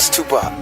It's Tupac.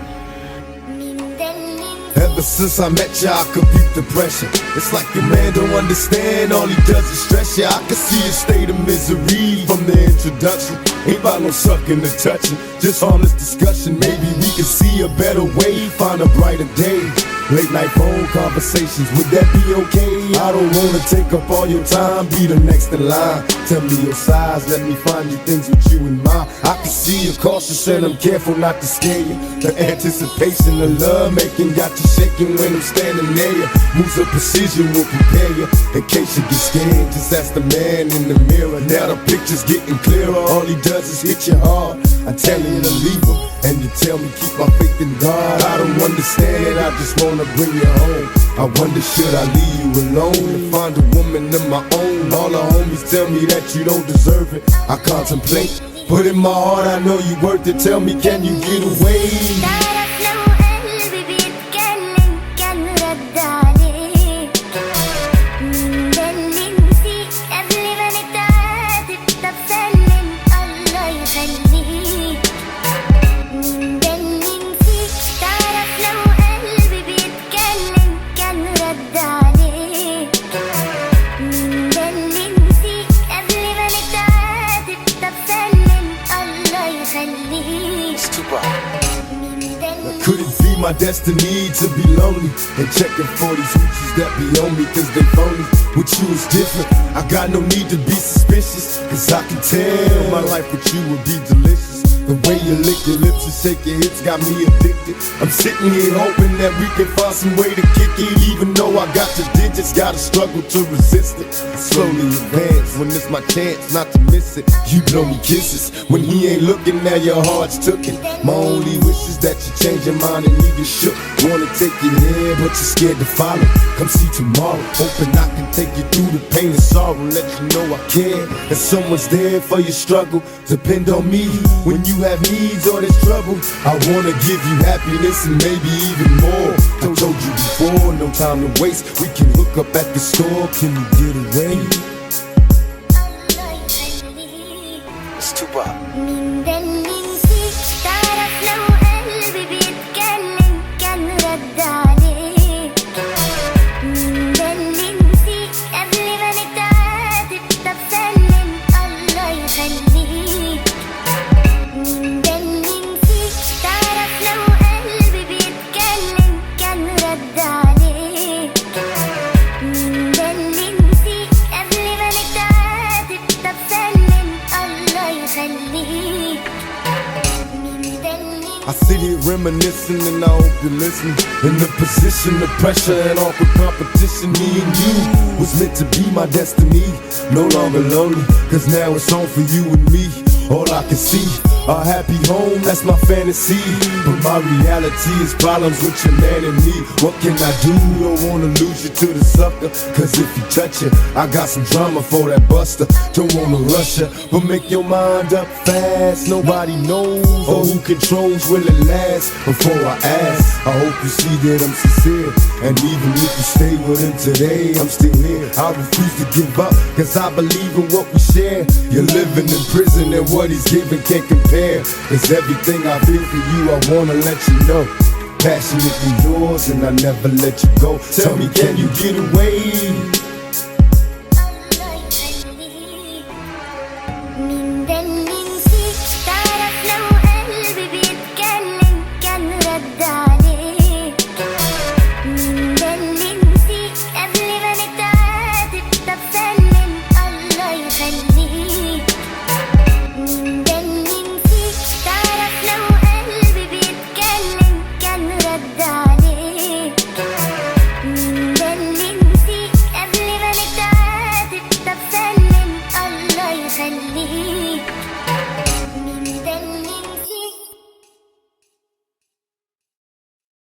Ever since I met ya, I could beat the pressure. It's like your man don't understand, all he does is stress ya. I can see a state of misery from the introduction. Ain't about no sucking or touching, just honest discussion. Maybe we can see a better way, find a brighter day. Late night phone conversations, would that be okay? I don't wanna take up all your time, be the next in line. Tell me your size, let me find you things with you in mind. I can see you're cautious and I'm careful not to scare you. The anticipation of love making got you shaking when I'm standing near you. Moves of precision will prepare you in case you get scared. Just ask the man in the mirror. Now the picture's getting clearer. All he does is hit you hard. I tell you to leave him, and you tell me keep my faith in God. I don't understand it, I just wanna bring you home. I wonder should I leave you alone and find a woman of my own. All the homies tell me that you don't deserve it. I contemplate, but in my heart I know you worth it. Tell me, can you get away? Could it be my destiny to be lonely and checking for these hoochies that be on me cause they phony? With you is different, I got no need to be suspicious, cause I can tell my life with you would be delicious. The way you lick your lips and shake your hips got me addicted. I'm sitting here hoping that we can find some way to kick it. Even though I got the digits, gotta struggle to resist it. I slowly advance when it's my chance not to miss it. You blow me kisses when he ain't looking, now your heart's took it. My only wish is that you change your mind and leave you shook. Wanna take you there, but you're scared to follow. Come see tomorrow, hoping I can take you through the pain and sorrow. Let you know I care, and someone's there for your struggle. Depend on me when you have needs or there's trouble. I wanna give you happiness and maybe even more. I told you before, no time to waste. We can hook up at the store, can you get away? It's Tupac. I sit here reminiscing and I hope you listen. In the position of pressure and awkward competition, me and you was meant to be my destiny. No longer lonely, cause now it's on for you and me. All I can see, a happy home, that's my fantasy. But my reality is problems with your man and me. What can I do? Don't wanna lose you to the sucker, cause if you touch it, I got some drama for that buster. Don't wanna rush her, but make your mind up fast. Nobody knows or who controls will it last. Before I ask, I hope you see that I'm sincere. And even if you stay with him today, I'm still here. I refuse to give up, cause I believe in what we share. You're living in prison and what he's giving can't compare. It's everything I feel for you, I wanna let you know. Passionately yours and I never let you go. Tell me, can you get away?